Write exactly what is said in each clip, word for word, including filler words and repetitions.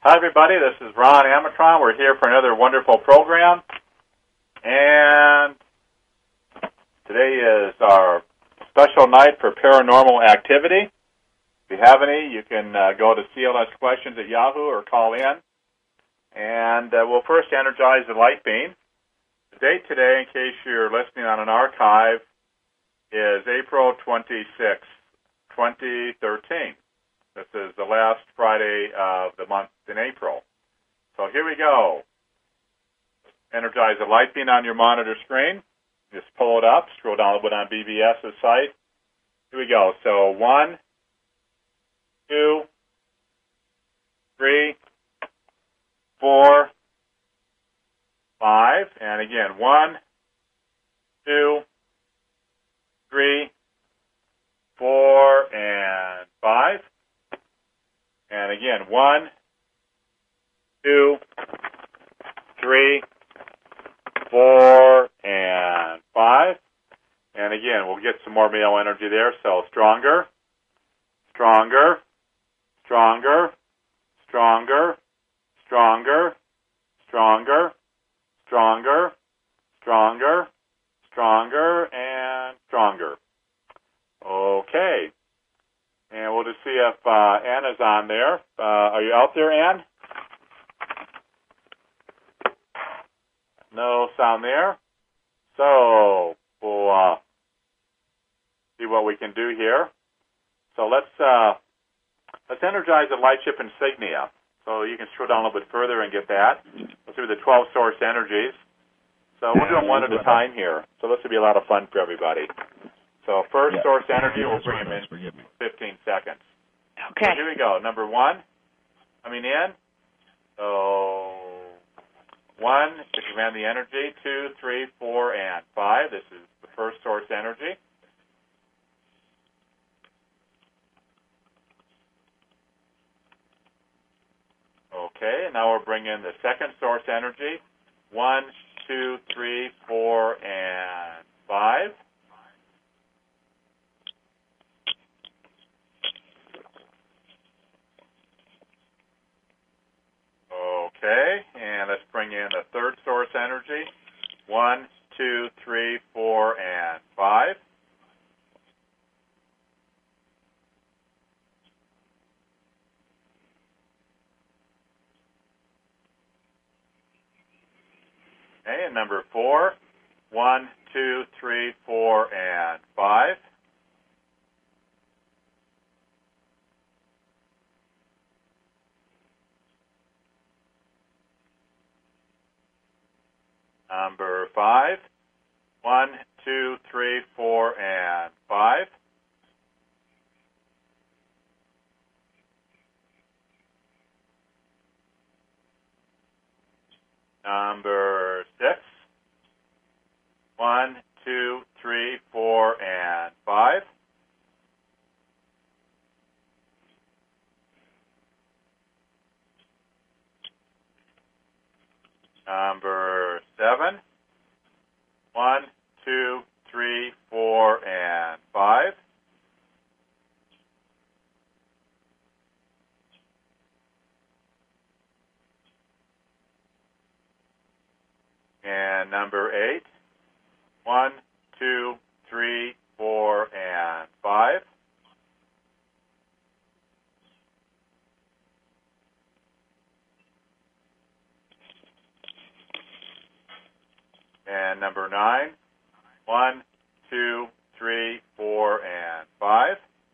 Hi, everybody. This is Ron Amatron. We're here for another wonderful program. And today is our special night for paranormal activity. If you have any, you can uh, go to C L S Questions at Yahoo or call in. And uh, we'll first energize the light beam. The date today, in case you're listening on an archive, is April twenty-sixth, twenty thirteen. This is the last Friday of the month in April. So here we go. Energize the light beam on your monitor screen. Just pull it up, scroll down a little bit on BBS's site. Here we go. So one, two, three, four, five. And again, one, two, three, four, and five. And again, one, two, three, four, and five. And again, we'll get some more male energy there. So stronger, stronger, stronger, stronger, stronger, stronger, stronger, stronger, stronger, and stronger. Okay. And we'll just see if uh, Anna's on there. Uh, are you out there, Ann? No sound there. So we'll uh, see what we can do here. So let's uh, let's energize the light ship insignia. So you can scroll down a little bit further and get that. Let's do the twelve source energies. So we'll do them one at a time here. So this will be a lot of fun for everybody. So first yeah. source energy, we'll bring them in fifteen seconds. Okay. So here we go. Number one, coming in. So one, to command the energy. Two, three, four, and five. This is the first source energy. Okay, and now we'll bring in the second source energy. One, two, three, four, and five. Okay, and let's bring in the third source energy. One, two, three, four, and five. Okay, and number four. One, two, three, four, and five. Number five. One, two, three, four, and five. Number six. One, two, three, four, and five. Number seven. One, two, three, four, and five. And number eight. One, two, three, four, and five. And number nine. One, two, three, four, and five.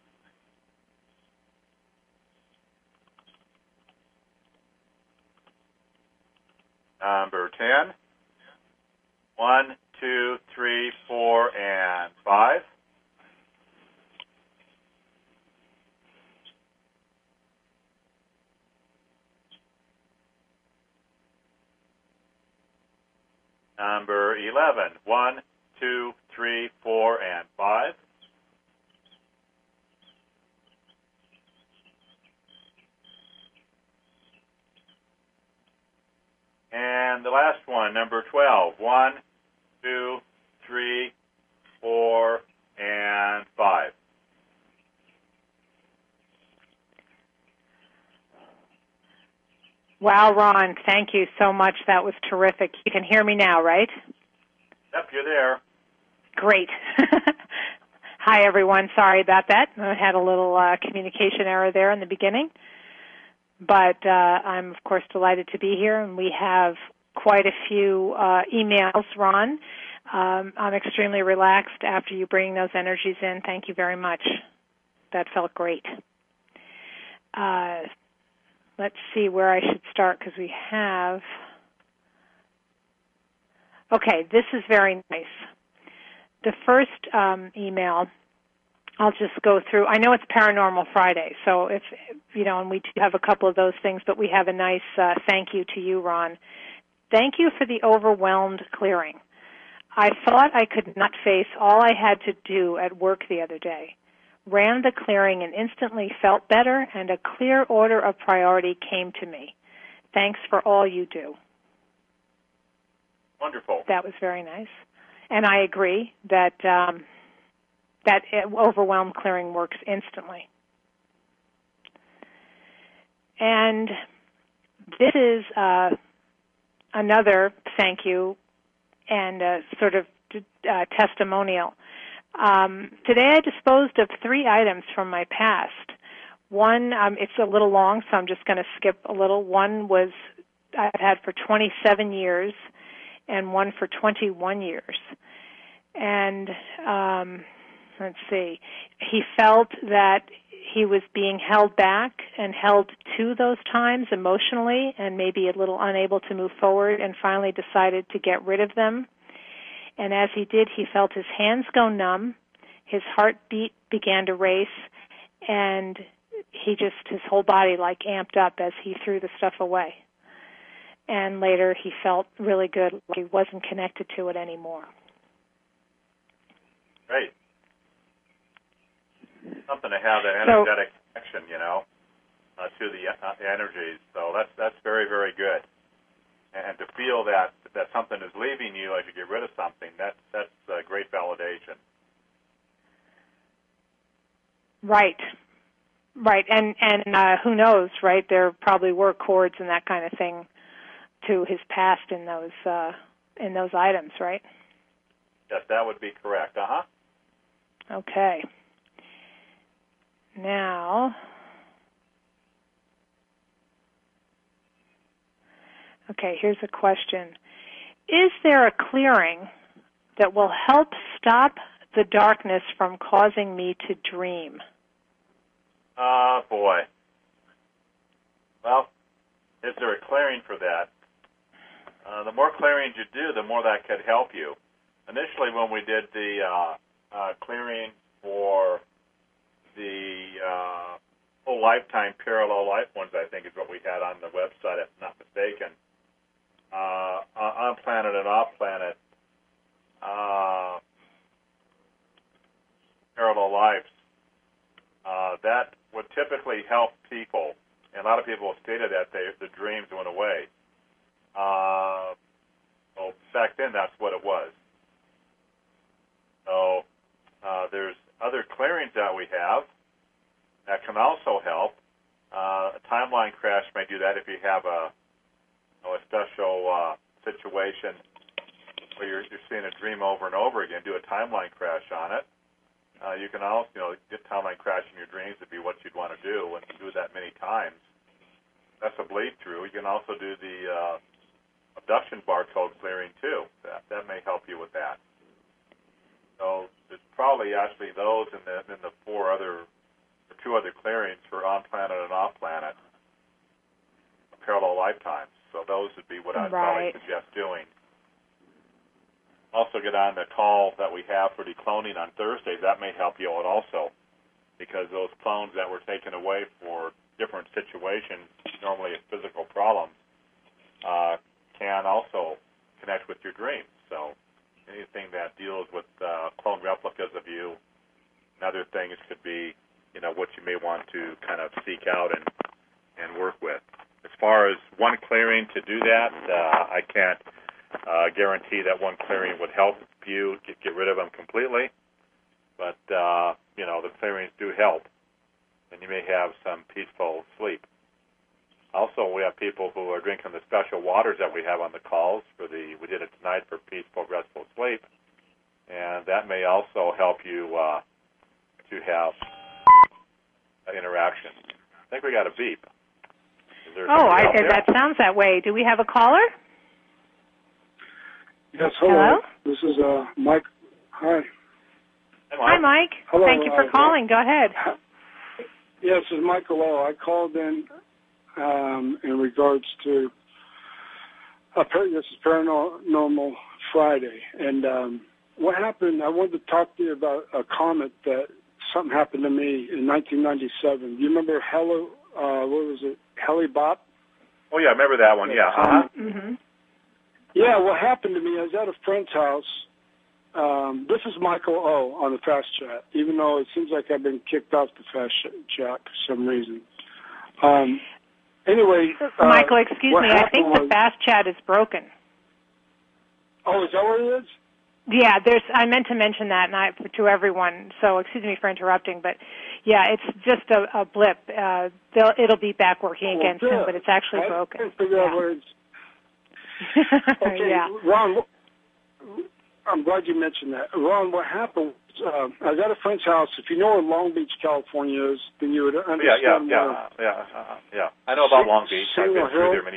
Number ten. One, two, three, four, and five. Number eleven. One, two, three, four, and five. And the last one, number twelve. One, two, three, four, and five. Wow, Ron, thank you so much. That was terrific. You can hear me now, right? Yep, you're there. Great. Hi, everyone. Sorry about that. I had a little uh, communication error there in the beginning. But uh, I'm, of course, delighted to be here, and we have quite a few uh, emails, Ron. Um, I'm extremely relaxed after you bring those energies in. Thank you very much. That felt great. Uh, let's see where I should start, because we have... Okay, this is very nice. The first um, email, I'll just go through. I know it's Paranormal Friday, so if, you know, and we do have a couple of those things, but we have a nice uh, thank you to you, Ron. Thank you for the overwhelmed clearing. I thought I could not face all I had to do at work the other day. Ran the clearing and instantly felt better, and a clear order of priority came to me. Thanks for all you do. Wonderful. That was very nice. And I agree that um, that overwhelmed clearing works instantly. And this is uh, another thank you and a sort of uh, testimonial. Um, today I disposed of three items from my past. One, um, it's a little long, so I'm just going to skip a little. One was I've had for twenty-seven years, and one for twenty-one years. And um, let's see, he felt that he was being held back and held to those times emotionally and maybe a little unable to move forward, and finally decided to get rid of them. And as he did, he felt his hands go numb, his heartbeat began to race, and he just, his whole body like amped up as he threw the stuff away. And later he felt really good, like he wasn't connected to it anymore. Great. Something to have that energetic so, connection, you know, uh, to the uh, energies. So that's that's very, very good. And to feel that that something is leaving you as you get rid of something, that's that's uh, great validation. Right. Right. And and uh, who knows, right? There probably were cords and that kind of thing to his past in those uh, in those items, right? Yes, that would be correct. Uh huh. Okay. Now, okay, here's a question. Is there a clearing that will help stop the darkness from causing me to dream? Ah, uh, boy. Well, is there a clearing for that? Uh, the more clearings you do, the more that could help you. Initially, when we did the uh, uh, clearing for the uh, whole lifetime parallel life ones, I think is what we had on the website, if I'm not mistaken, uh, on planet and off planet, uh, parallel lives. Uh, that would typically help people. And a lot of people stated that they, the dreams went away. Uh, well, back then, that's what it was. So uh, there's other clearings that we have that can also help. Uh, a timeline crash may do that if you have a, you know, a special uh, situation where you're, you're seeing a dream over and over again. Do a timeline crash on it. Uh, you can also, you know, get timeline crash in your dreams would be what you'd want to do, and do that many times. That's a bleed through. You can also do the uh, abduction barcode clearing too. That that may help you with that. So there's probably actually those in the in the four other, or two other clearings for on planet and off planet, parallel lifetimes. So those would be what I'd right. probably suggest doing. Also get on the call that we have for decloning on Thursdays. That may help you out also, because those clones that were taken away for different situations, normally physical problems, uh, can also connect with your dreams. So anything that deals with uh, clone replicas of you and other things could be, you know, what you may want to kind of seek out and, and work with. As far as one clearing to do that, uh, I can't uh, guarantee that one clearing would help you get, get rid of them completely. But, uh, you know, the clearings do help, and you may have some peaceful sleep. Also, we have people who are drinking the special waters that we have on the calls for the. We did it tonight for peaceful, restful sleep, and that may also help you uh, to have an interaction. I think we got a beep. Is there Oh, I, somebody out there? that sounds that way. Do we have a caller? Yes, hello. Hello? This is uh, Mike. Hi. Hey, Hi, Mike. Hello, Thank you for uh, calling. Go ahead. Yes, this is Michael O. I called in um, in regards to uh, par- this is Paranormal Friday, and um, what happened? I wanted to talk to you about a comment that something happened to me in nineteen ninety-seven. Do you remember Hello? Uh, what was it? Heli Bop? Oh yeah, I remember that one. Yeah. Uh-huh. Mm-hmm. Yeah. What happened to me? I was at a friend's house. Um, this is Michael O. on the Fast Chat, even though it seems like I've been kicked off the Fast Chat for some reason. Um, anyway, uh, Michael, excuse me. I think was, the Fast Chat is broken. Oh, is that what it is? Yeah, there's. I meant to mention that, and I, to everyone. So excuse me for interrupting, but yeah, it's just a, a blip. Uh, they'll, it'll be back working Oh, again good. soon, but it's actually I broken. can't figure yeah. out what it's. Okay, yeah. Ron. I'm glad you mentioned that. Ron, what happened was, uh, I was at a friend's house. If you know where Long Beach, California is, then you would understand. Yeah, yeah, where, yeah, yeah, uh, yeah. I know about Long Beach. I've Signal been through Hill. there many.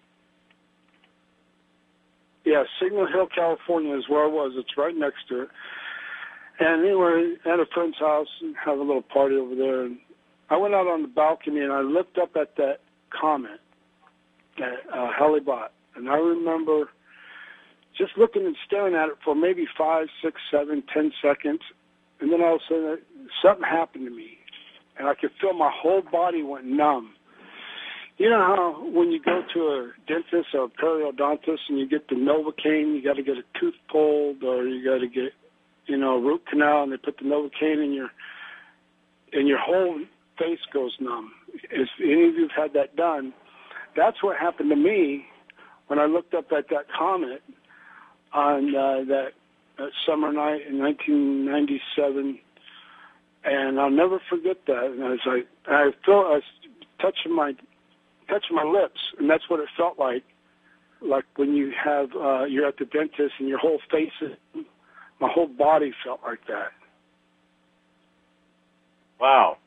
Yeah, Signal Hill, California is where I was. It's right next to it. And anyway, at a friend's house and have a little party over there. And I went out on the balcony and I looked up at that comment, that uh, Halibut. And I remember just looking and staring at it for maybe five, six, seven, ten seconds. And then all of a sudden, something happened to me. And I could feel my whole body went numb. You know how when you go to a dentist or a periodontist and you get the Novocaine, you got to get a tooth pulled or you got to get, you know, a root canal, and they put the Novocaine in your, and your whole face goes numb. If any of you have had that done, that's what happened to me when I looked up at that comet on uh, that, that summer night in nineteen ninety-seven, and I'll never forget that. And I was like, I felt I was touching my touching my lips, and that's what it felt like, like when you have uh, you're at the dentist and your whole face is, my whole body felt like that. Wow.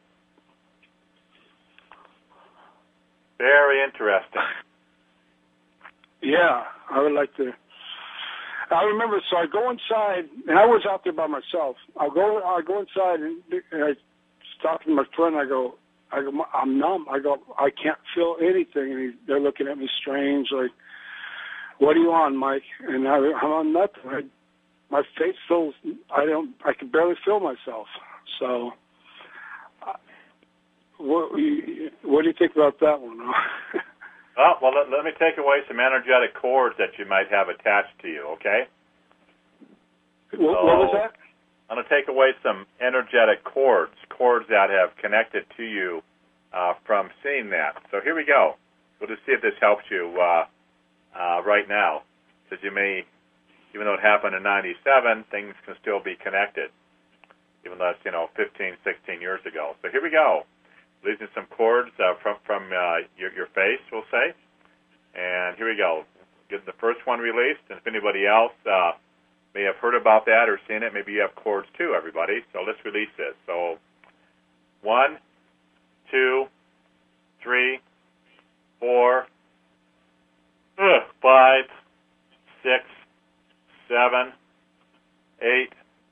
Very interesting. Yeah, I would like to. I remember, so I go inside, and I was out there by myself. I go, I go inside, and, and I stop to my friend. I go, I go, I'm numb. I go, I can't feel anything, and he, they're looking at me strange, like, "What are you on, Mike?" And I, I'm on nothing. I, my face feels, I don't, I can barely feel myself. So, uh, what, what do you think about that one? Oh, well, let, let me take away some energetic cords that you might have attached to you, okay? What, so, what was that? I'm going to take away some energetic cords, cords that have connected to you uh, from seeing that. So here we go. We'll just see if this helps you uh, uh, right now. Because you may, even though it happened in ninety-seven, things can still be connected, even though it's, you know, fifteen, sixteen years ago. So here we go. Releasing some cords uh, from from uh, your, your face, we'll say. And here we go. Get the first one released. And if anybody else uh, may have heard about that or seen it, maybe you have cords too, everybody. So let's release this. So one, two, three, four, ugh, five, six, seven, eight,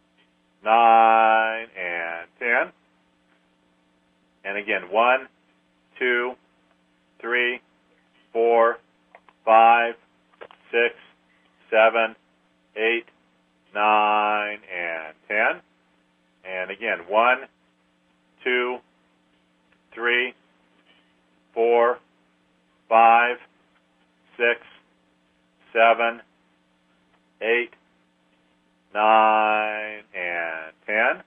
nine, and ten. And again, one, two, three, four, five, six, seven, eight, nine, and ten. And again, one, two, three, four, five, six, seven, eight, nine, and ten.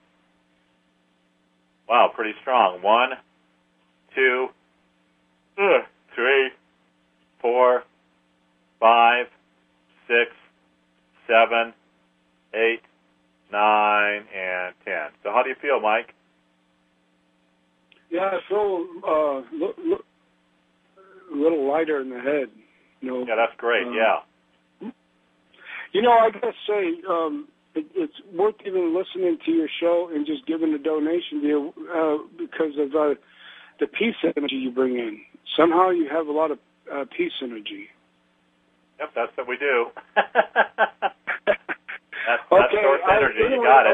Wow, pretty strong. One, two, uh, three, four, five, six, seven, eight, nine, and ten. So how do you feel, Mike? Yeah, I feel uh, look, look, a little lighter in the head. You know, yeah, that's great. um, yeah. You know, I gotta say, um, it, it's worth even listening to your show and just giving a donation to you uh, because of uh, the peace energy you bring in. Somehow you have a lot of uh, peace energy. Yep, that's what we do. that's, okay, that's source energy. I, anyway, you got it.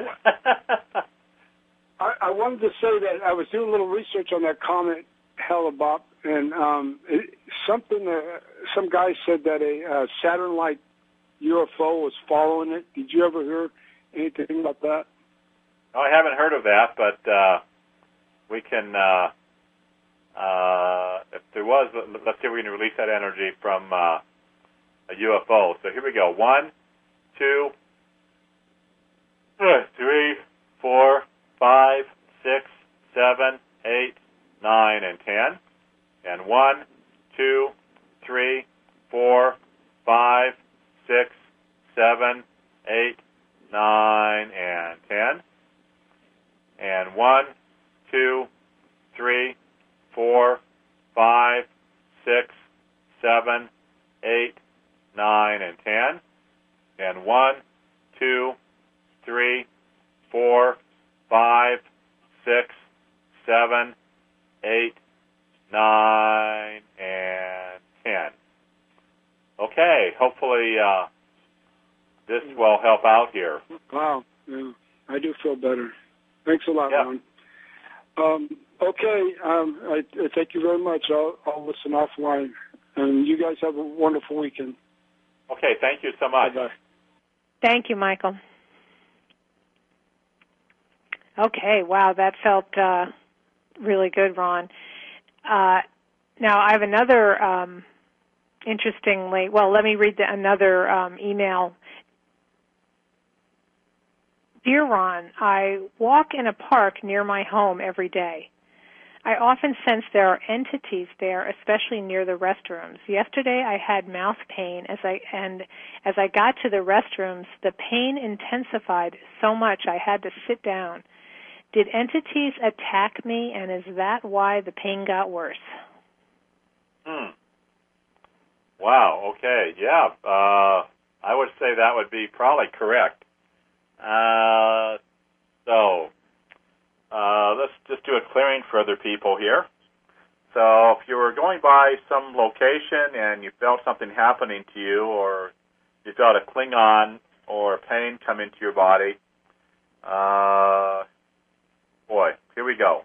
I, I wanted to say that I was doing a little research on that comet Hale-Bopp, and um, it, something. Uh, some guy said that a uh, Saturn-like U F O was following it. Did you ever hear anything about that? No, I haven't heard of that, but uh, we can. Uh, uh, if there was, let's see if we can release that energy from uh, a U F O. So here we go. One, two, three, four, five, six, seven, eight, nine, and ten. And one, two, three, four, five, six, seven, eight, nine, and ten. And one, two, three, four, five, six, seven, eight, nine, and ten. And one, two, three, four, five, six, seven, eight, nine, and ten. Okay, hopefully uh, this will help out here. Wow, yeah, I do feel better. Thanks a lot, yeah. Ron. Um, okay, um, I, I thank you very much. I'll, I'll listen offline. And you guys have a wonderful weekend. Okay, thank you so much. Bye-bye. Thank you, Michael. Okay, wow, that felt uh, really good, Ron. Uh, now, I have another, um, interestingly, well, let me read the, another um, email. Dear Ron, I walk in a park near my home every day. I often sense there are entities there, especially near the restrooms. Yesterday I had mouth pain, as I and as I got to the restrooms, the pain intensified so much I had to sit down. Did entities attack me, and is that why the pain got worse? Hmm. Wow, okay, yeah. Uh, I would say that would be probably correct. Uh, so, uh, let's just do a clearing for other people here. So if you were going by some location and you felt something happening to you, or you felt a Klingon or pain come into your body, uh, boy, here we go.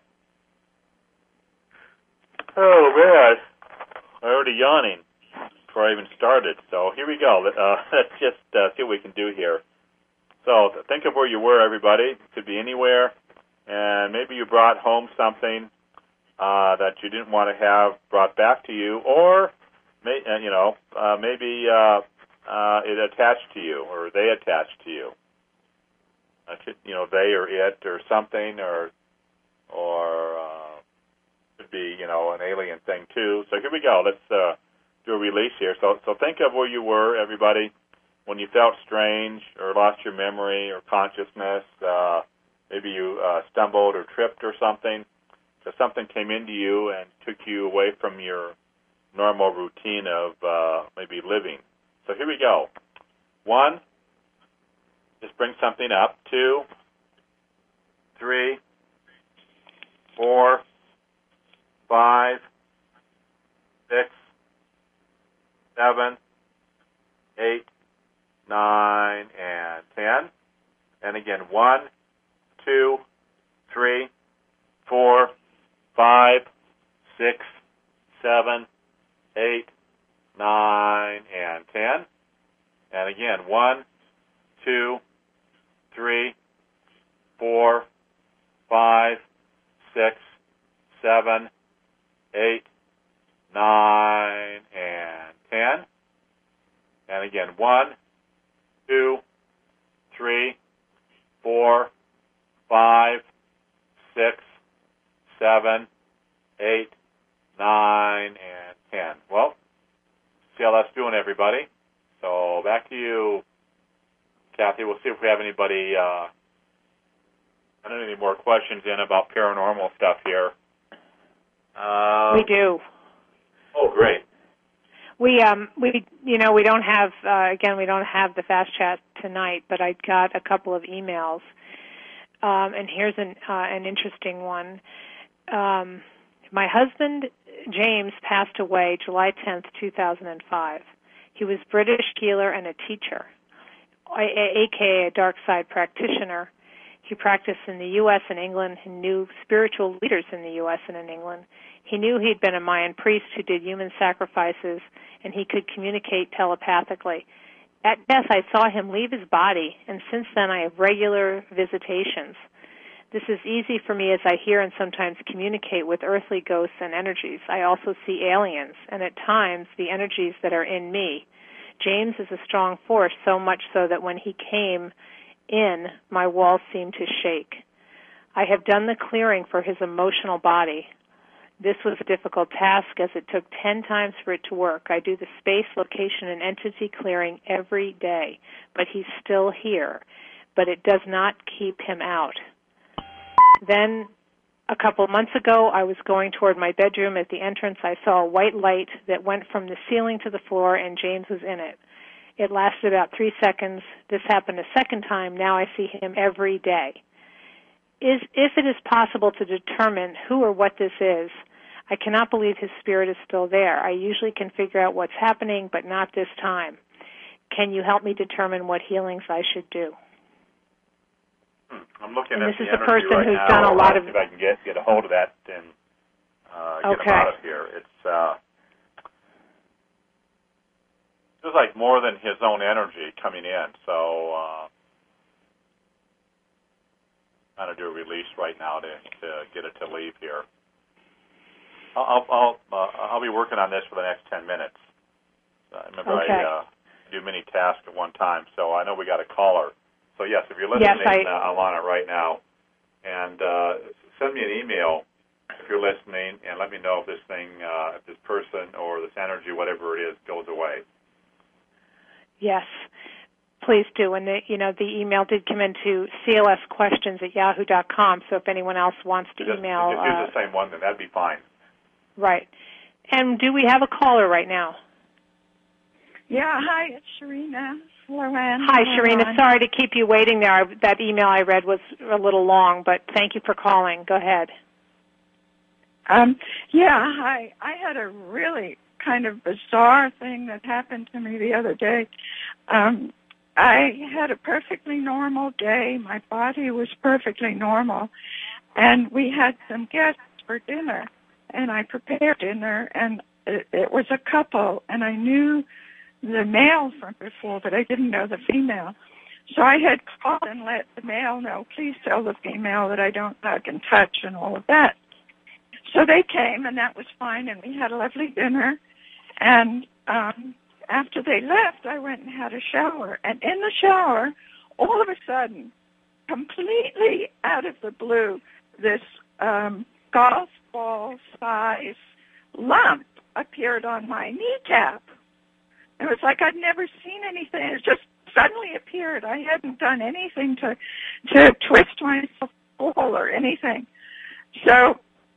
Oh, man, I'm already yawning before I even started. So here we go. Uh, let's just uh, see what we can do here. So think of where you were, everybody. It could be anywhere. And maybe you brought home something uh, that you didn't want to have brought back to you, or may, uh, you know, uh, maybe uh, uh, it attached to you, or they attached to you. Uh, you know, they or it or something, or or uh, could be, you know, an alien thing too. So here we go. Let's uh, do a release here. So so think of where you were, everybody, when you felt strange or lost your memory or consciousness. Uh, maybe you uh, stumbled or tripped or something. So something came into you and took you away from your normal routine of uh, maybe living. So here we go. One, just bring something up. Two, three, four, five, six, seven, eight, nine, and ten. And again, one, two, three, four, five, six, seven, eight, nine, and ten. And again, one, two, three, four, five, six, seven, eight, nine, and ten. And again, one, two, three, four, five, six, seven, eight, nine, and ten. Well, see how that's doing, everybody. So back to you, Kathy. We'll see if we have anybody, uh, I don't know, any more questions in about paranormal stuff here. Uh, we do. Oh, great. We um we you know we don't have uh, again we don't have the fast chat tonight, but I got a couple of emails, um, and here's an uh, an interesting one. Um, my husband James passed away July tenth, two thousand five. He was British healer and a teacher, aka a dark side practitioner. He practiced in the U S and England and knew spiritual leaders in the U S and in England. He knew he'd been a Mayan priest who did human sacrifices, and he could communicate telepathically. At death, I saw him leave his body, and since then I have regular visitations. This is easy for me as I hear and sometimes communicate with earthly ghosts and energies. I also see aliens, and at times the energies that are in me. James is a strong force, so much so that when he came in, my walls seemed to shake. I have done the clearing for his emotional body. This was a difficult task as it took ten times for it to work. I do the space, location, and entity clearing every day, but he's still here. But it does not keep him out. Then, a couple of months ago, I was going toward my bedroom. At the entrance, I saw a white light that went from the ceiling to the floor, and James was in it. It lasted about three seconds. This happened a second time. Now I see him every day. Is, if it is possible to determine who or what this is, I cannot believe his spirit is still there. I usually can figure out what's happening, but not this time. Can you help me determine what healings I should do? Hmm. I'm looking and at this the is the energy person right who's now. done a lot I'll of. see if I can get get a hold of that and uh, get okay. him out of here. It's uh, feels like more than his own energy coming in. So uh, I'm trying to do a release right now to, to get it to leave here. I'll I'll uh, I'll be working on this for the next ten minutes. Uh, remember, okay. I uh, do many tasks at one time, so I know we got a caller. So yes, if you're listening, yes, I... uh, I'm on it right now, and uh, send me an email if you're listening, and let me know if this thing, uh, if this person or this energy, whatever it is, goes away. Yes, please do. And the, you know, the email did come into C L S questions at yahoo dot com. So if anyone else wants to just, email, just uh, use the same one, then that'd be fine. Right. And do we have a caller right now? Yeah, hi, it's Sharina. Loran. Hi, Sharina. Sorry to keep you waiting there. I, that email I read was a little long, but thank you for calling. Go ahead. Um, yeah, hi. I had a really kind of bizarre thing that happened to me the other day. Um, I had a perfectly normal day. My body was perfectly normal. And we had some guests for dinner. And I prepared dinner, and it, it was a couple, and I knew the male from before, but I didn't know the female. So I had called and let the male know, please tell the female that I don't hug and touch and all of that. So they came, and that was fine, and we had a lovely dinner. And um, after they left, I went and had a shower. And in the shower, all of a sudden, completely out of the blue, this um, golf ball size lump appeared on my kneecap. It was like I'd never seen anything. It just suddenly appeared. I hadn't done anything to to twist myself or anything. So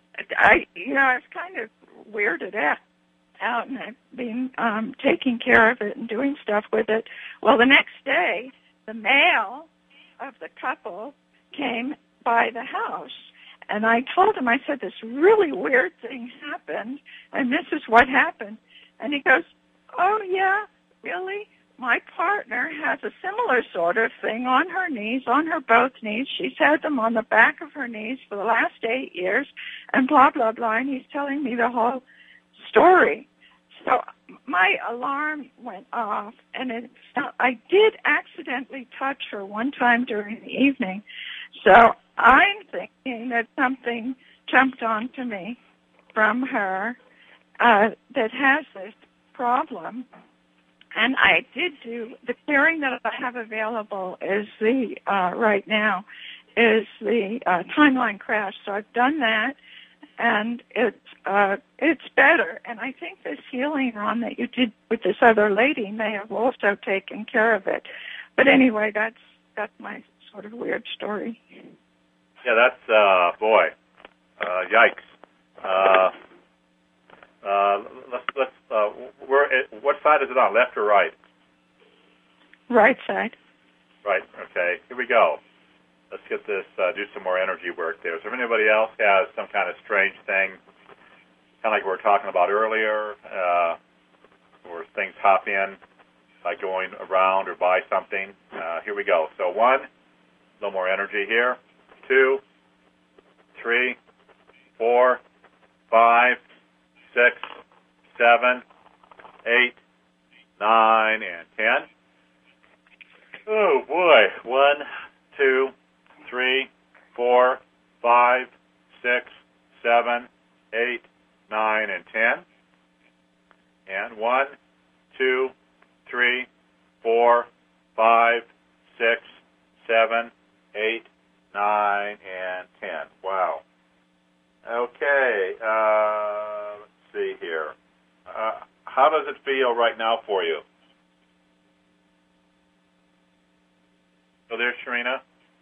I, you know, I was kind of weirded out, out and I've been um, taking care of it and doing stuff with it. Well, the next day, the male of the couple came by the house. And I told him, I said, this really weird thing happened, and this is what happened. And he goes, oh, yeah, really? My partner has a similar sort of thing on her knees, on her both knees. She's had them on the back of her knees for the last eight years, and blah, blah, blah. And he's telling me the whole story. So my alarm went off, and it, I did accidentally touch her one time during the evening. So I'm thinking that something jumped onto me from her uh, that has this problem. And I did do, the clearing that I have available is the, uh, right now, is the uh, timeline crash. So I've done that, and it's, uh, it's better. And I think this healing, Ron, that you did with this other lady may have also taken care of it. But anyway, that's, that's my sort of weird story. Yeah, that's, uh, boy, uh, yikes. Uh, Uh, let's let's. Uh, where? What side is it on? Left or right? Right side. Right. Okay. Here we go. Let's get this. Uh, do some more energy work there. So if anybody else has some kind of strange thing, kind of like we were talking about earlier, uh, where things hop in by going around or by something. Uh, here we go. So one, a little more energy here. Two, three, four, five, six, seven, eight, nine, and ten. Oh boy! One, two, three, four, five, six, seven, eight, nine, and ten. And one, two, three, four, five, six, seven, eight, nine, and ten. Wow. Okay. Uh, let's see here. Uh, how does it feel right now for you? So there's Sharina.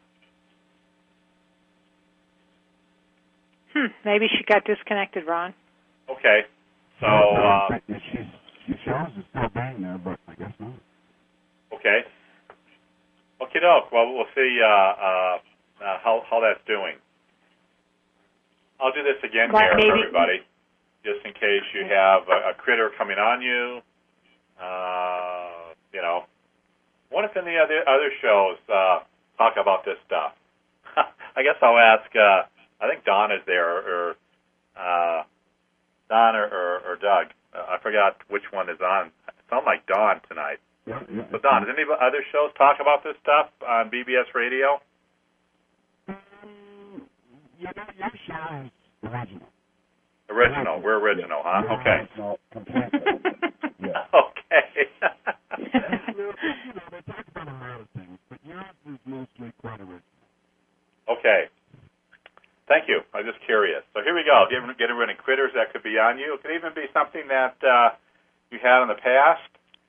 Hmm. Maybe she got disconnected, Ron. Okay. So. Uh, she, she shows it's still being there, but I guess not. Okay. Okay, doke. Well, we'll see uh, uh, uh, how how that's doing. I'll do this again Well, here maybe. for everybody, just in case you have a, a critter coming on you. Uh, you know, what if in the other other shows uh, talk about this stuff? I guess I'll ask. Uh, I think Don is there, or uh, Don or, or, or Doug. Uh, I forgot which one is on. It sounds like Don tonight. Yeah, yeah, So Don, does any other shows talk about this stuff on B B S Radio? Um, you know, your show is original. Original. We're original, huh? Yeah, Okay. No, completely. Yeah. Okay. you know, they talk about a lot of things, but yours is mostly quite original. Okay. Thank you. I was just curious. So here we go. Get, get rid of critters that could be on you. It could even be something that uh, you had in the past.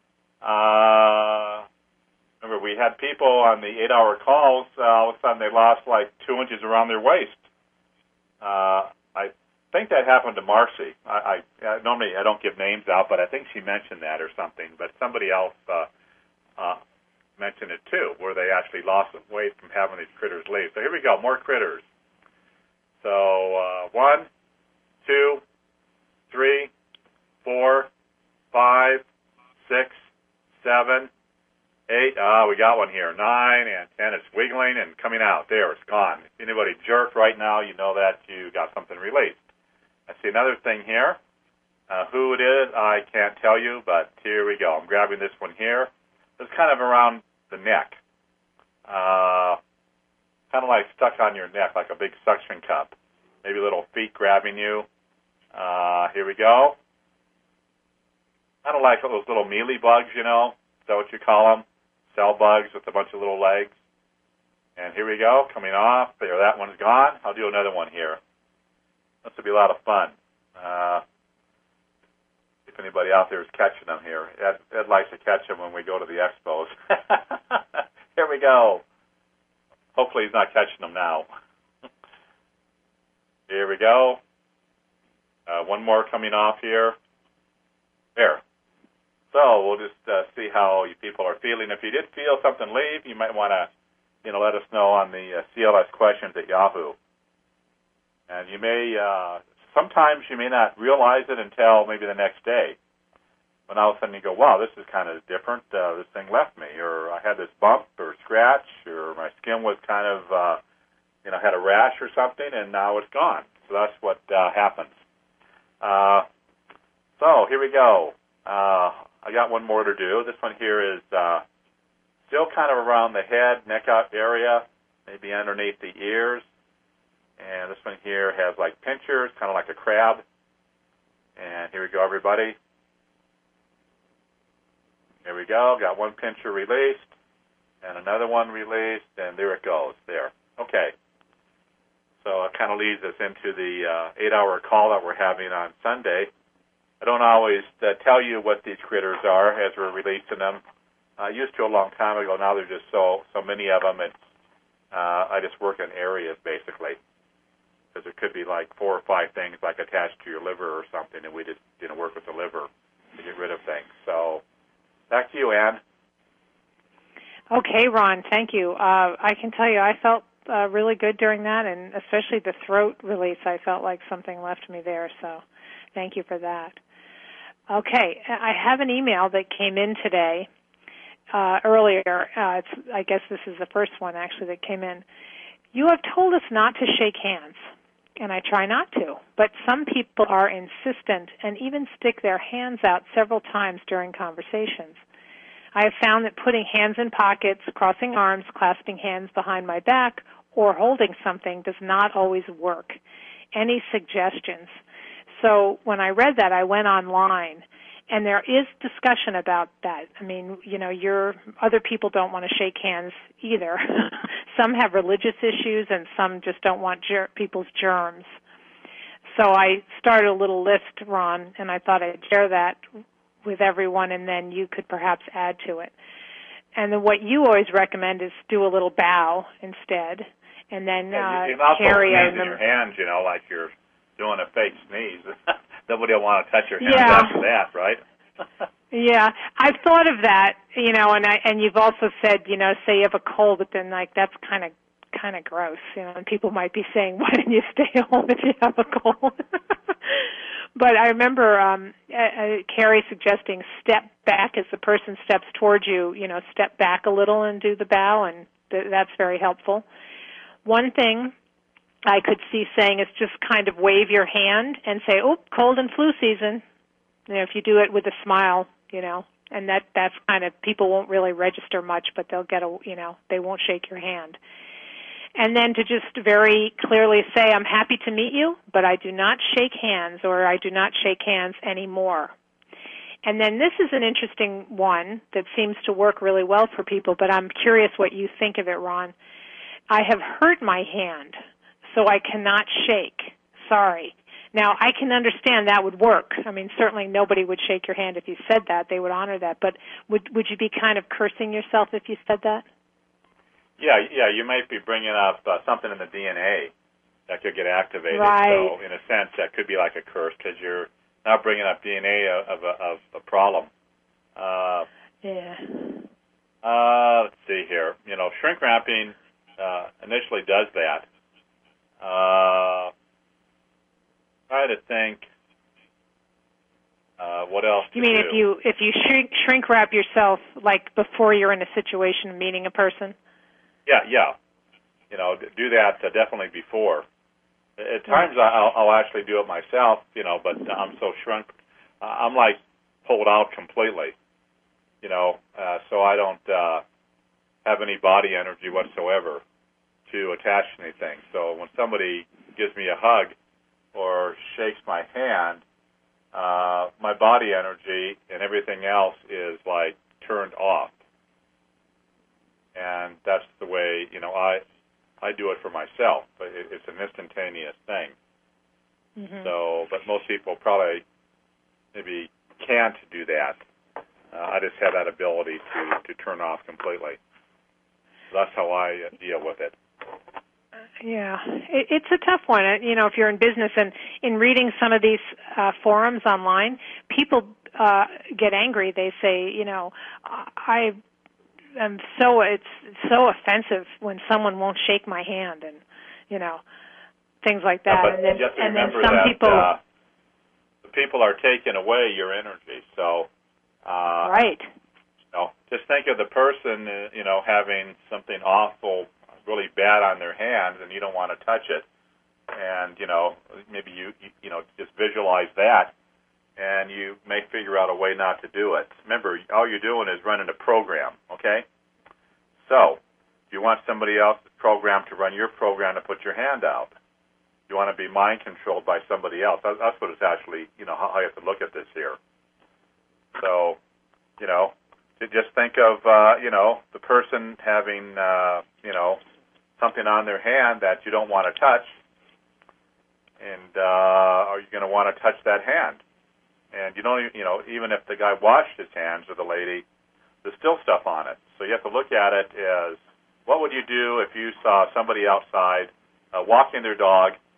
Uh, remember, we had people on the eight-hour calls. Uh, all of a sudden, they lost like two inches around their waist. Uh, I think that happened to Marcy. I, I, I normally I don't give names out, but I think she mentioned that or something. But somebody else uh, uh, mentioned it too, where they actually lost weight from having these critters leave. So here we go, more critters. So uh, one, two, three, four, five, six, seven, eight. Ah, we got one here. Nine and ten. It's wiggling and coming out. There, it's gone. If anybody jerked right now, you know that you got something released. I see another thing here. Uh, who it is, I can't tell you, but here we go. I'm grabbing this one here. It's kind of around the neck. Uh, kind of like stuck on your neck, like a big suction cup. Maybe little feet grabbing you. Uh, here we go. Kind of like those little mealy bugs, you know. Is that what you call them? Cell bugs with a bunch of little legs. And here we go, coming off. There, that one's gone. I'll do another one here. This will be a lot of fun. Uh, if anybody out there is catching them here. Ed, Ed likes to catch them when we go to the expos. Here we go. Hopefully he's not catching them now. Here we go. Uh, one more coming off here. There. So we'll just uh, see how you people are feeling. If you did feel something leave, you might want to, you know, let us know on the uh, C L S questions at Yahoo. And you may, uh, sometimes you may not realize it until maybe the next day. When all of a sudden you go, wow, this is kind of different. Uh, this thing left me, or I had this bump or scratch, or my skin was kind of, uh, you know, had a rash or something, and now it's gone. So that's what uh, happens. Uh, so here we go. Uh, I got one more to do. This one here is uh, still kind of around the head, neck out area, maybe underneath the ears. And this one here has like pinchers, kind of like a crab. And here we go, everybody. Here we go. Got one pincher released and another one released, and there it goes. There. Okay. So it kind of leads us into the uh, eight-hour call that we're having on Sunday. I don't always uh, tell you what these critters are as we're releasing them. I used to a long time ago. Now there's just so so many of them. It's, uh, I just work in areas, basically. because there could be like four or five things like attached to your liver or something, and we just didn't work with the liver to get rid of things. So back to you, Ann. Okay, Ron, thank you. Uh, I can tell you I felt uh, really good during that, and especially the throat release, I felt like something left me there, so thank you for that. Okay, I have an email that came in today, uh, earlier. Uh, it's, I guess this is the first one, actually, that came in. You have told us not to shake hands, and I try not to, but some people are insistent and even stick their hands out several times during conversations. I have found that putting hands in pockets, crossing arms, clasping hands behind my back, or holding something does not always work. Any suggestions? So when I read that, I went online, and there is discussion about that. I mean, you know, you're, other people don't want to shake hands either. Some have religious issues, and some just don't want ger- people's germs. So I started a little list, Ron, and I thought I'd share that with everyone, and then you could perhaps add to it. And then what you always recommend is do a little bow instead, and then yeah, uh, you can also carry sneeze a, in your hands, you know, like you're doing a fake sneeze. Nobody will want to touch your hands yeah. after that, right? Yeah, I've thought of that, you know, and I and you've also said, you know, say you have a cold, but then like that's kind of kind of gross, you know, and people might be saying, why didn't you stay home if you have a cold? But I remember um, uh, Carrie suggesting step back as the person steps towards you, you know, step back a little and do the bow, and th- that's very helpful. One thing I could see saying is just kind of wave your hand and say, oh, cold and flu season. You know, if you do it with a smile, you know, and that that's kind of, people won't really register much, but they'll get a, you know, they won't shake your hand. And then to just very clearly say, I'm happy to meet you, but I do not shake hands, or I do not shake hands anymore. And then this is an interesting one that seems to work really well for people, but I'm curious what you think of it, Ron. I have hurt my hand, so I cannot shake. Sorry. Now, I can understand that would work. I mean, certainly nobody would shake your hand if you said that. They would honor that. But would would you be kind of cursing yourself if you said that? Yeah, yeah, you might be bringing up uh, something in the D N A that could get activated. Right. So, in a sense, that could be like a curse because you're now bringing up D N A of a, of a problem. Uh, yeah. Uh, let's see here. You know, shrink wrapping uh, initially does that. Uh, try to think. Uh, what else? You mean do. if you if you shrink shrink wrap yourself like before you're in a situation of meeting a person? Yeah, yeah. You know, do that uh, definitely before. At times I'll, I'll actually do it myself, you know, but I'm so shrunk. Uh, I'm like pulled out completely, you know, uh, so I don't uh, have any body energy whatsoever to attach to anything. So when somebody gives me a hug or shakes my hand, uh, my body energy and everything else is like turned off. And that's the way, you know, I I do it for myself, but it, it's an instantaneous thing. Mm-hmm. So, but most people probably maybe can't do that. Uh, I just have that ability to, to turn off completely. So that's how I uh, deal with it. Yeah, it, it's a tough one. You know, if you're in business and in reading some of these uh, forums online, people uh, get angry. They say, you know, I am so it's so offensive when someone won't shake my hand, and you know, things like that. Yeah, but and then, you have to and then remember some that people, uh, the people are taking away your energy. So, uh, right. You know, just think of the person, uh, you know, having something awful, really bad on their hands, and you don't want to touch it. And, you know, maybe you, you, you know, just visualize that, and you may figure out a way not to do it. Remember, all you're doing is running a program, okay? So, if you want somebody else's program to run your program to put your hand out, you want to be mind-controlled by somebody else. That's, that's what it's actually, you know, how I have to look at this here. So, you know, just think of, uh, you know, the person having, uh, you know, something on their hand that you don't want to touch, and uh, are you going to want to touch that hand? And you don't, you know, even if the guy washed his hands or the lady, there's still stuff on it. So you have to look at it as, what would you do if you saw somebody outside uh, walking their dog,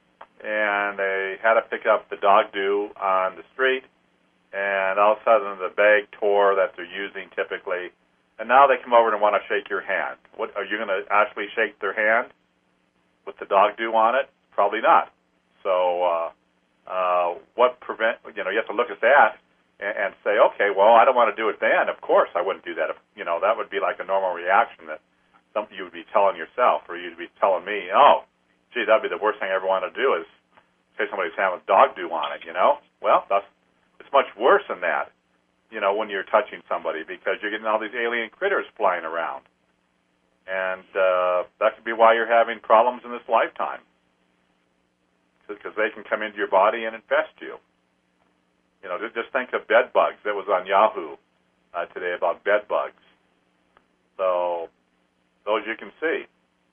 and they had to pick up the dog do on the street, and all of a sudden the bag tore that they're using typically, and now they come over and want to shake your hand. What, are you going to actually shake their hand with the dog do on it? Probably not. So uh, uh, what prevent, you know, you have to look at that and, and say, okay, well, I don't want to do it then. Of course I wouldn't do that. If, you know, that would be like a normal reaction that something you would be telling yourself, or you'd be telling me, oh, gee, that would be the worst thing I ever want to do is shake somebody's hand with dog do on it, you know? Well, that's, it's much worse than that, you know, when you're touching somebody, because you're getting all these alien critters flying around. And uh, that could be why you're having problems in this lifetime, because they can come into your body and infest you. You know, just think of bed bugs. That was on Yahoo uh, today about bed bugs. So those you can see.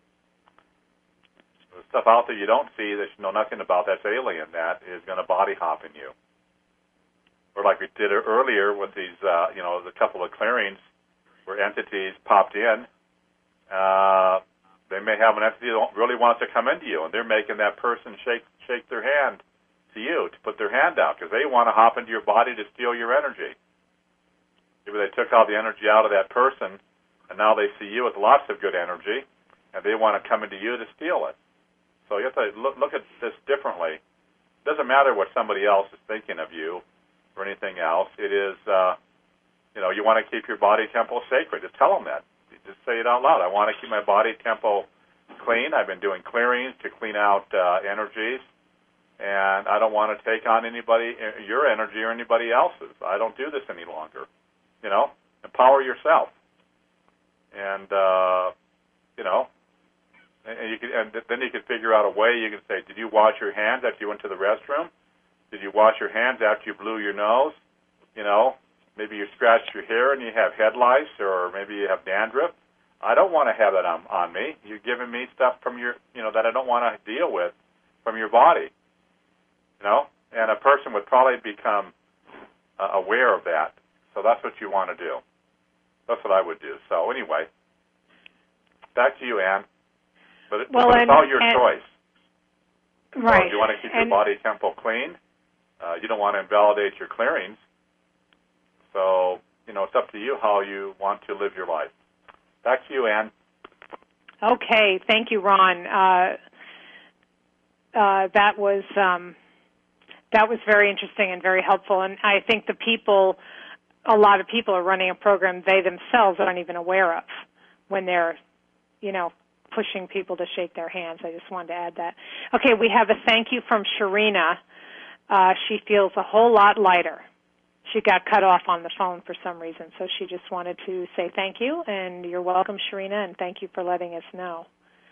The stuff out there you don't see that you know nothing about, that's alien, that is going to body hop in you. Or like we did earlier with these, uh, you know, the couple of clearings where entities popped in. Uh, they may have an entity that really wants to come into you, and they're making that person shake shake their hand to you, to put their hand out, because they want to hop into your body to steal your energy. Maybe they took all the energy out of that person, and now they see you with lots of good energy, and they want to come into you to steal it. So you have to look, look at this differently. It doesn't matter what somebody else is thinking of you or anything else. It is, uh, you know, you want to keep your body temple sacred. Just tell them that. Just say it out loud. I want to keep my body temple clean. I've been doing clearings to clean out uh, energies, and I don't want to take on anybody, your energy or anybody else's. I don't do this any longer. You know, empower yourself. And, uh, you know, and you can, and then you can figure out a way. You can say, did you wash your hands after you went to the restroom? Did you wash your hands after you blew your nose? You know, maybe you scratched your hair and you have head lice, or maybe you have dandruff. I don't want to have that on, on me. You're giving me stuff from your, you know, that I don't want to deal with from your body. You know, and a person would probably become uh, aware of that. So that's what you want to do. That's what I would do. So anyway, back to you, Ann. But, it, well, but and, it's all your and, choice. Right. So if you want to keep and, your body temple clean, uh, you don't want to invalidate your clearings. So, you know, it's up to you how you want to live your life. Back to you, Ann. Okay. Thank you, Ron. Uh, uh, that was um, that was very interesting and very helpful. And I think the people, a lot of people are running a program they themselves aren't even aware of when they're, you know, pushing people to shake their hands. I just wanted to add that. Okay, we have a thank you from Sharina. Uh, she feels a whole lot lighter. She got cut off on the phone for some reason, so she just wanted to say thank you, and you're welcome, Sharina, and thank you for letting us know.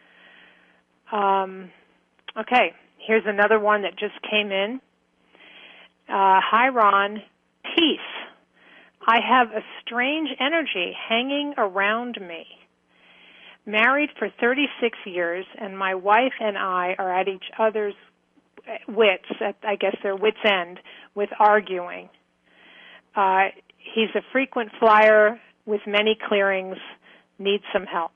Um, okay, here's another one that just came in. Uh, Hi, Ron. Peace. I have a strange energy hanging around me. Married for thirty-six years, and my wife and I are at each other's wits, at, I guess their wits' end, with arguing. Uh, he's a frequent flyer with many clearings, needs some help.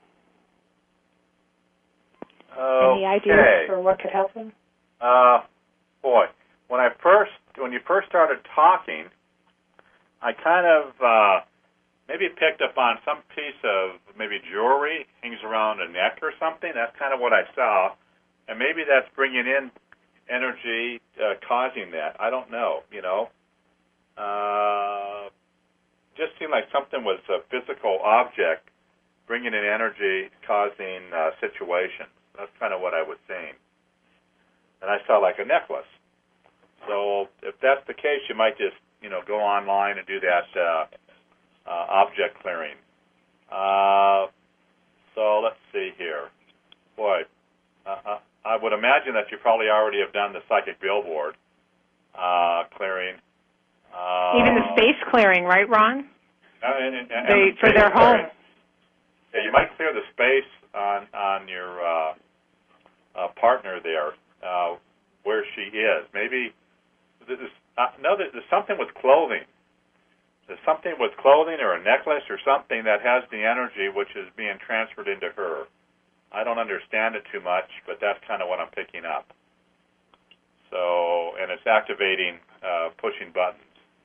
Okay. Any ideas for what could help him? Uh, boy, when I first, when you first started talking, I kind of uh, maybe picked up on some piece of maybe jewelry hangs around a neck or something. That's kind of what I saw, and maybe that's bringing in energy, uh, causing that. I don't know. You know, uh, just seemed like something was a physical object bringing in energy, causing uh, situations. That's kind of what I was seeing. And I saw like a necklace. So if that's the case, you might just, you know, go online and do that uh, uh, object clearing. Uh, so let's see here. Boy, uh, uh, I would imagine that you probably already have done the psychic billboard uh, clearing. Uh, Even the space clearing, right, Ron? And, and, and they, the for their home. Yeah, you might clear the space on on your uh, uh, partner there, uh, where she is. Maybe this is, uh, no, there's something with clothing. There's something with clothing or a necklace or something that has the energy which is being transferred into her. I don't understand it too much, but that's kind of what I'm picking up. So, and it's activating, uh, pushing buttons.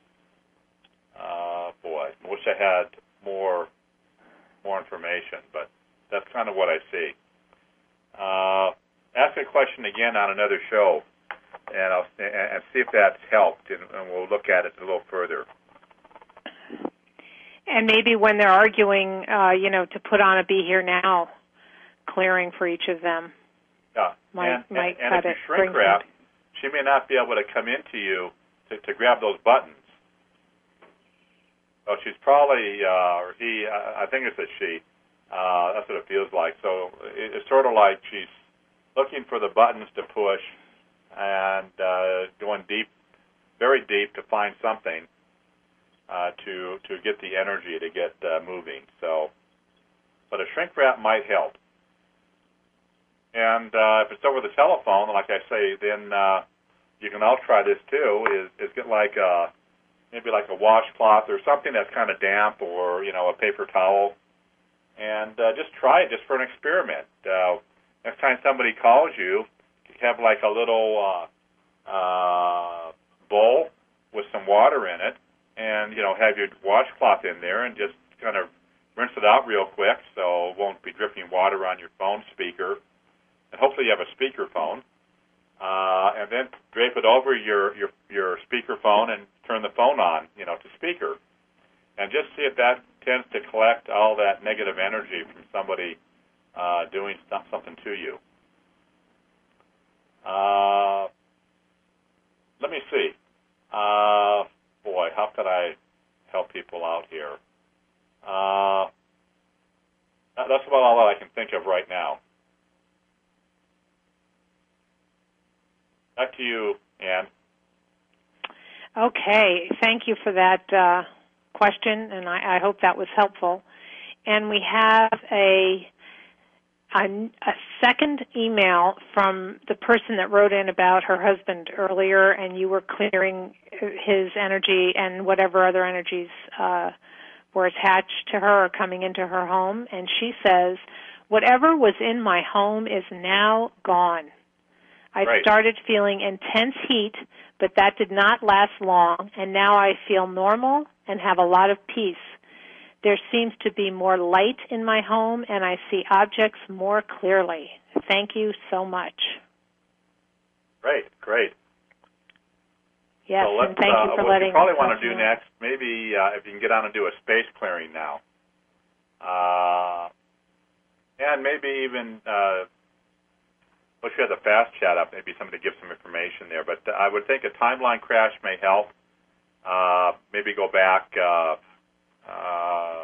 Uh, boy, I wish I had more more information, but that's kind of what I see. Uh, ask a question again on another show, and I'll and see if that's helped, and, and we'll look at it a little further. And maybe when they're arguing, uh, you know, to put on a Be Here Now clearing for each of them. Yeah, might, and, might and, cut and if it, you shrink wrap, she may not be able to come into you to, to grab those buttons. Oh, she's probably, uh, or he, I think it's a she. Uh, that's what it feels like. So it, it's sort of like she's looking for the buttons to push and uh, going deep, very deep to find something uh, to to get the energy to get uh, moving. So, but a shrink wrap might help. And uh, if it's over the telephone, like I say, then uh, you can all try this too. Is is get like a maybe like a washcloth or something that's kind of damp, or you know, a paper towel, and uh, just try it just for an experiment. Uh, next time somebody calls you, you have like a little uh, uh, bowl with some water in it, and you know, have your washcloth in there, and just kind of rinse it out real quick, so it won't be dripping water on your phone speaker. And hopefully you have a speakerphone, uh, and then drape it over your, your your speakerphone and turn the phone on, you know, to speaker, and just see if that tends to collect all that negative energy from somebody uh, doing st- something to you. Uh, let me see. Uh, boy, how could I help people out here? Uh, that's about all that I can think of right now. Back to you, Ann. Okay, thank you for that uh, question, and I, I hope that was helpful. And we have a, a a second email from the person that wrote in about her husband earlier, and you were clearing his energy and whatever other energies uh, were attached to her or coming into her home. And she says, "Whatever was in my home is now gone. I right. started feeling intense heat, but that did not last long, and now I feel normal and have a lot of peace. There seems to be more light in my home, and I see objects more clearly. Thank you so much." Great, great. Yes, so and thank uh, you for what letting you probably us want to do know. next, maybe uh, if you can get on and do a space clearing now. Uh, and maybe even... Uh, Wish we had the fast chat up, maybe somebody give some information there. But I would think a timeline crash may help. Uh, maybe go back, uh, uh,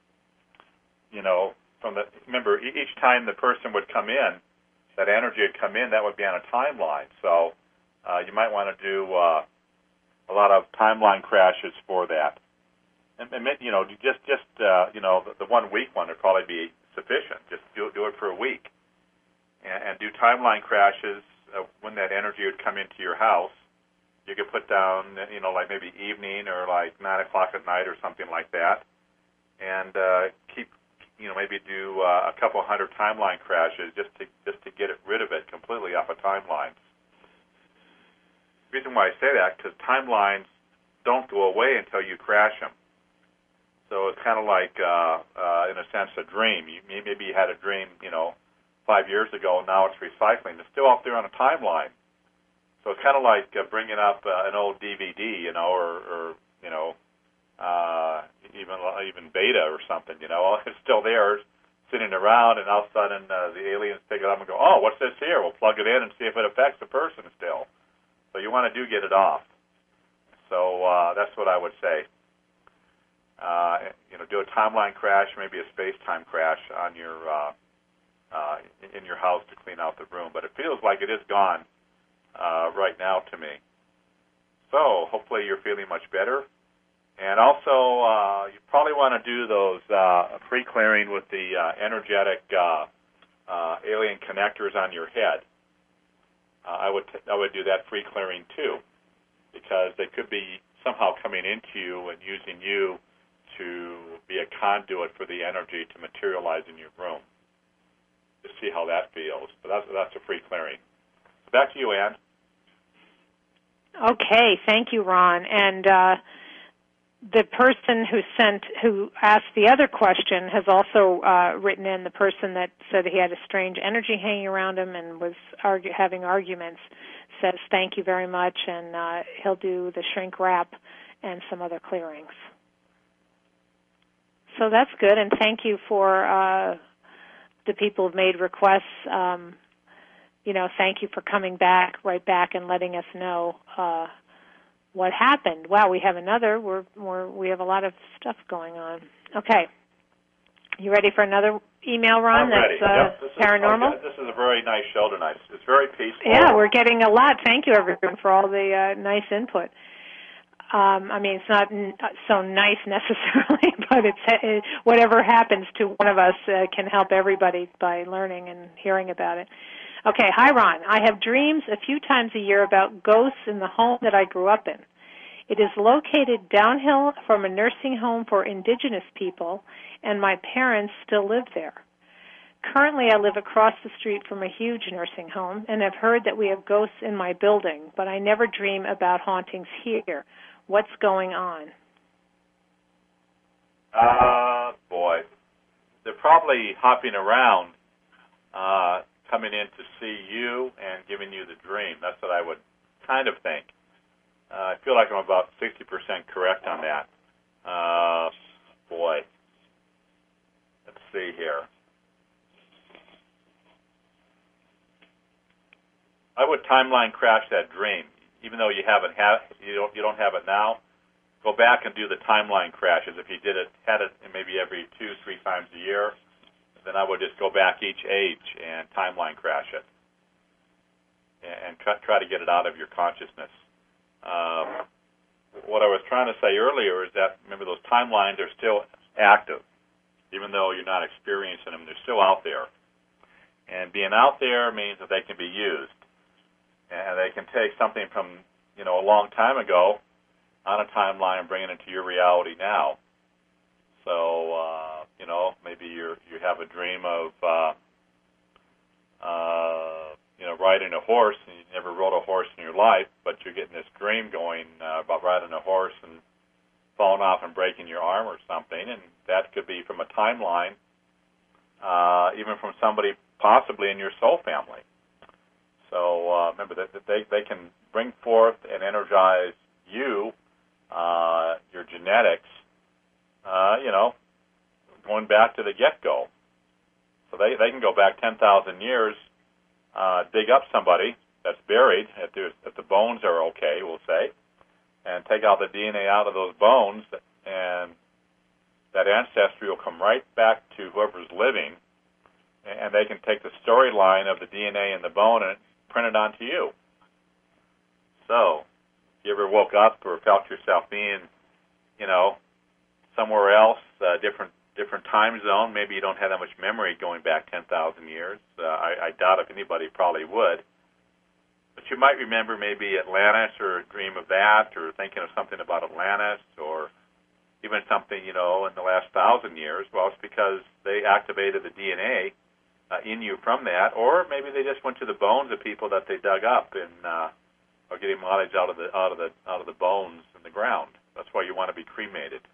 you know, from the, remember, each time the person would come in, that energy would come in, that would be on a timeline. So uh, you might want to do uh, a lot of timeline crashes for that. And, and you know, just, just uh, you know, the, the one week one would probably be sufficient. Just do, do it for a week. And do timeline crashes uh, when that energy would come into your house. You could put down, you know, like maybe evening or like nine o'clock at night or something like that, and uh, keep, you know, maybe do uh, a couple hundred timeline crashes just to just to get it rid of it completely off of timelines. The reason why I say that because timelines don't go away until you crash them. So it's kind of like, uh, uh, in a sense, a dream. You, maybe you had a dream, you know, five years ago, and now it's recycling. It's still out there on a timeline. So it's kind of like uh, bringing up uh, an old D V D, you know, or, or you know, uh, even even beta or something, you know. It's still there, sitting around, and all of a sudden uh, the aliens pick it up and go, oh, what's this here? We'll plug it in and see if it affects the person still. So you want to do get it off. So uh, that's what I would say. Uh, you know, do a timeline crash, maybe a space-time crash on your... Uh, Uh, in your house to clean out the room, but it feels like it is gone uh, right now to me. So hopefully you're feeling much better. And also, uh, you probably want to do those uh, pre-clearing with the uh, energetic uh, uh, alien connectors on your head. Uh, I would t- I would do that pre-clearing too, because they could be somehow coming into you and using you to be a conduit for the energy to materialize in your room. To see how that feels. But that's, that's a free clearing. Back to you, Ann. Okay, thank you, Ron. And uh, the person who sent, who asked the other question has also uh, written in, the person that said he had a strange energy hanging around him and was argue, having arguments, says thank you very much, and uh, he'll do the shrink wrap and some other clearings. So that's good, and thank you for uh, the people who've made requests. Um, you know, thank you for coming back, right back, and letting us know uh, what happened. Wow, we have another. We're, we're we have a lot of stuff going on. Okay, you ready for another email, Ron? I'm ready. That's uh, yep. This paranormal. Is, this is a very nice show tonight. It's very peaceful. Yeah, we're getting a lot. Thank you, everyone, for all the uh, nice input. Um, I mean, it's not n- so nice necessarily, but it's it, whatever happens to one of us uh, can help everybody by learning and hearing about it. Okay, hi, Ron. I have dreams a few times a year about ghosts in the home that I grew up in. It is located downhill from a nursing home for indigenous people, and my parents still live there. Currently, I live across the street from a huge nursing home, and have heard that we have ghosts in my building, but I never dream about hauntings here. What's going on? Uh, boy. They're probably hopping around, uh, coming in to see you and giving you the dream. That's what I would kind of think. Uh, I feel like I'm about sixty percent correct on that. Uh, boy. Let's see here. I would timeline crash that dream. Even though you haven't have you don't you don't have it now, go back and do the timeline crashes. If you did it had it maybe every two three times a year, then I would just go back each age and timeline crash it, and try, try to get it out of your consciousness. Um, what I was trying to say earlier is that remember those timelines are still active, even though you're not experiencing them. They're still out there, and being out there means that they can be used. And they can take something from, you know, a long time ago on a timeline and bring it into your reality now. So, uh, you know, maybe you you have a dream of, uh, uh, you know, riding a horse, and you never rode a horse in your life, but you're getting this dream going uh, about riding a horse and falling off and breaking your arm or something, and that could be from a timeline, uh, even from somebody possibly in your soul family. So uh, remember that they they can bring forth and energize you, uh, your genetics, uh, you know, going back to the get-go. So they, they can go back ten thousand years, uh, dig up somebody that's buried, if, if the bones are okay, we'll say, and take out the D N A out of those bones, and that ancestry will come right back to whoever's living, and they can take the storyline of the D N A in the bone and print it onto you. So, if you ever woke up or felt yourself being, you know, somewhere else, uh, different different time zone, maybe you don't have that much memory going back ten thousand years. Uh, I, I doubt if anybody probably would. But you might remember maybe Atlantis or dream of that, or thinking of something about Atlantis, or even something, you know, in the last thousand years. Well, it's because they activated the D N A Uh, in you from that, or maybe they just went to the bones of people that they dug up and uh, are getting mileage out of the out of the out of the bones in the ground. That's why you want to be cremated.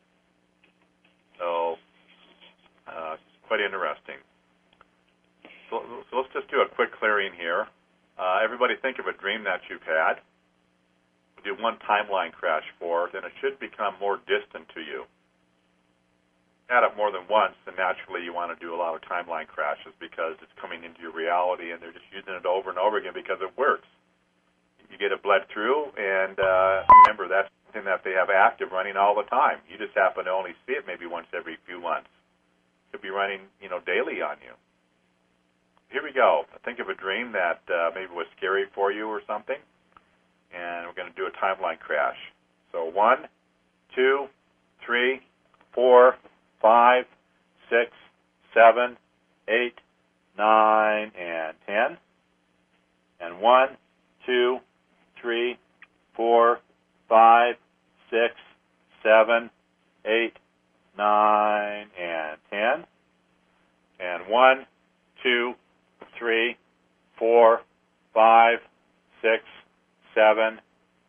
So, uh, quite interesting. So, so let's just do a quick clearing here. Uh, everybody, think of a dream that you've had. Do one timeline crash for it, and it should become more distant to you. Add up more than once, and naturally you want to do a lot of timeline crashes because it's coming into your reality, and they're just using it over and over again because it works. You get it bled through, and uh, remember, that's something that they have active running all the time. You just happen to only see it maybe once every few months. It could be running, you know, daily on you. Here we go. Think of a dream that uh, maybe was scary for you or something, and we're going to do a timeline crash. So one, two, three, four, five, six, seven, eight, nine, and ten. And one, two, three, four, five, six, seven, eight, nine, and ten. And one, two, three, four, five, six, seven,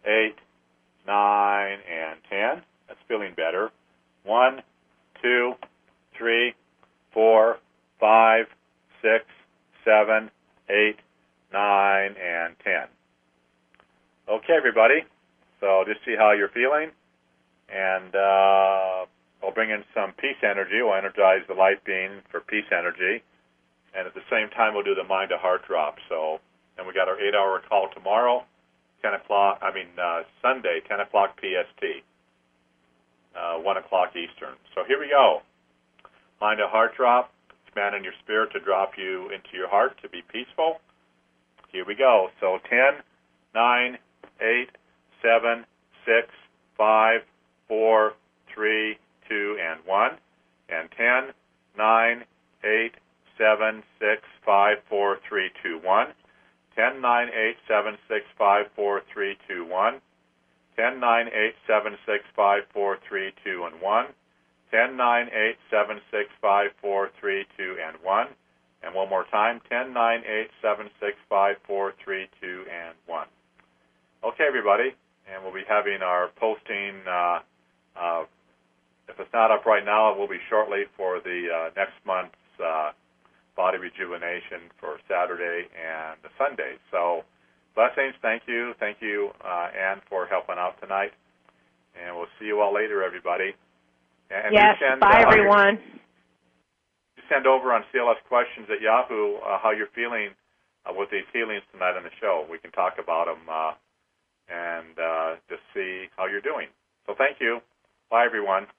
eight, nine, and ten. That's feeling better. One, two, three, four, five, six, seven, eight, nine, and ten. Okay, everybody. So just see how you're feeling, and uh, I'll bring in some peace energy. We'll energize the light beam for peace energy, and at the same time, we'll do the mind to heart drop. So, and we got our eight-hour call tomorrow, ten o'clock. I mean uh, Sunday, ten o'clock P S T, uh, one o'clock Eastern. So here we go. Mind to heart drop. Expanding your spirit to drop you into your heart to be peaceful. Here we go. So ten, nine, eight, seven, six, five, four, three, two, and one. And ten, nine, eight, seven, six, five, four, three, two, one. ten, nine, eight, seven, six, five, four, three, two, one. ten, nine, eight, seven, six, five, four, three, two, and one. ten, nine, eight, seven, six, five, four, three, two, and one. And one more time, ten, nine, eight, seven, six, five, four, three, two, and one. Okay, everybody, and we'll be having our posting, uh, uh, if it's not up right now, it will be shortly for the uh, next month's uh, body rejuvenation for Saturday and the Sunday. So blessings, thank you, thank you, uh, Ann, for helping out tonight. And we'll see you all later, everybody. And yes, send, bye, uh, everyone. You send over on C L S Questions at Yahoo uh, how you're feeling uh, with these healings tonight on the show. We can talk about them uh, and uh, just see how you're doing. So thank you. Bye, everyone.